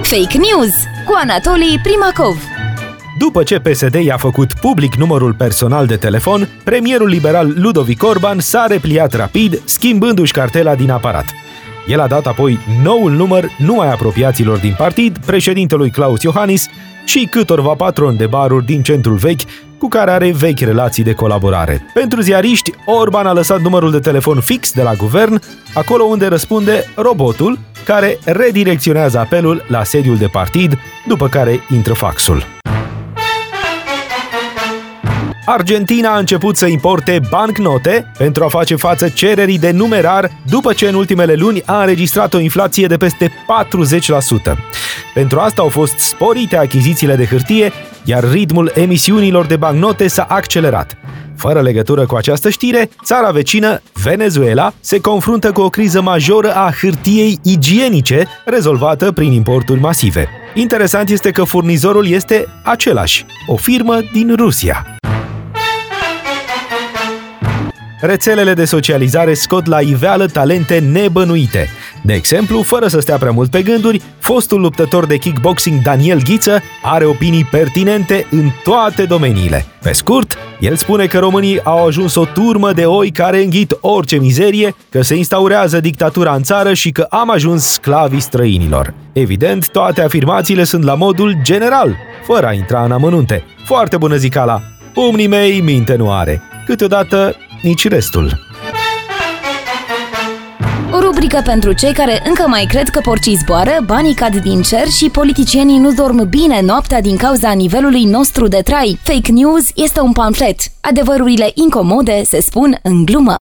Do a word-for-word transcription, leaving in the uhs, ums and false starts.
Fake News cu Anatolii Primacov. După ce P S D i-a făcut public numărul personal de telefon, premierul liberal Ludovic Orban s-a repliat rapid, schimbându-și cartela din aparat. El a dat apoi noul număr numai apropiaților din partid, președintelui Klaus Iohannis și câtorva patroni de baruri din centrul vechi, cu care are vechi relații de colaborare. Pentru ziariști, Orban a lăsat numărul de telefon fix de la guvern, acolo unde răspunde robotul, care redirecționează apelul la sediul de partid, după care intră faxul. Argentina a început să importe bancnote pentru a face față cererii de numerar după ce în ultimele luni a înregistrat o inflație de peste patruzeci la sută. Pentru asta au fost sporite achizițiile de hârtie, iar ritmul emisiunilor de bancnote s-a accelerat. Fără legătură cu această știre, țara vecină, Venezuela, se confruntă cu o criză majoră a hârtiei igienice, rezolvată prin importuri masive. Interesant este că furnizorul este același, o firmă din Rusia. Rețelele de socializare scot la iveală talente nebănuite. De exemplu, fără să stea prea mult pe gânduri, fostul luptător de kickboxing Daniel Ghiță are opinii pertinente în toate domeniile. Pe scurt, el spune că românii au ajuns o turmă de oi care înghit orice mizerie, că se instaurează dictatura în țară și că am ajuns sclavii străinilor. Evident, toate afirmațiile sunt la modul general, fără a intra în amănunte. Foarte bună zicala! Pumnii mei minte nu are. Câteodată nici restul. O rubrică pentru cei care încă mai cred că porcii zboară, banii cad din cer și politicienii nu dorm bine noaptea din cauza nivelului nostru de trai. Fake News este un pamflet. Adevărurile incomode se spun în glumă.